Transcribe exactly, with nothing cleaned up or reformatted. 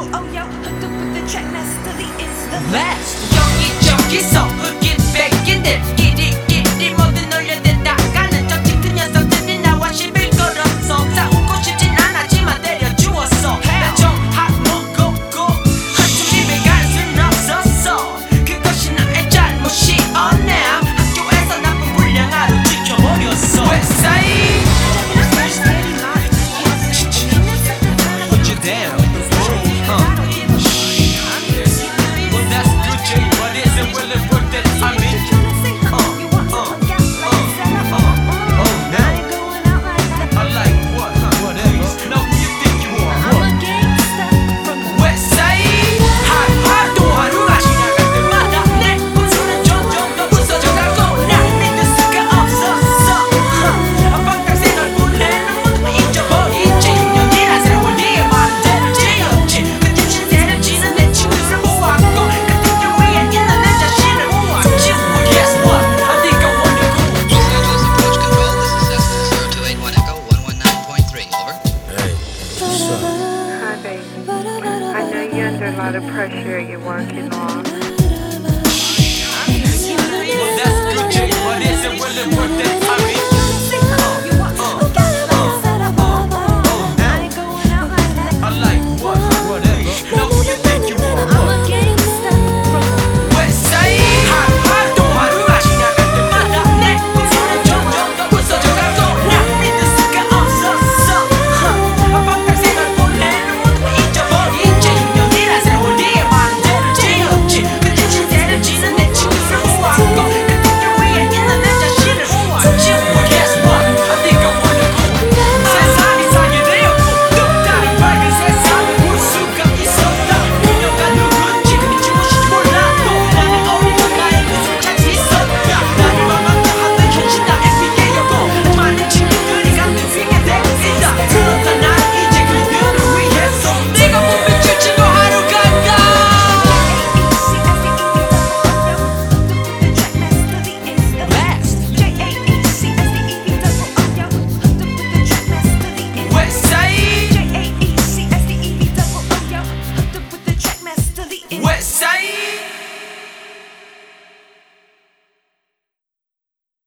Blast 여기저기서 흑인 백인들끼리끼리 모두 놀려댄다 가는 저 짙은 녀석들이 나와 시비 걸었어. 싸우고 싶진 않았지만 때려주었어. 나 정학 먹었고 한쪽 집에 갈 순 없었어. 그것이 나의 잘못이었네. 학교에서 나쁜 불량아로 지켜버렸어. Westside Put you down. uh. I know you're under a lot of pressure you're working on. Well, that's good.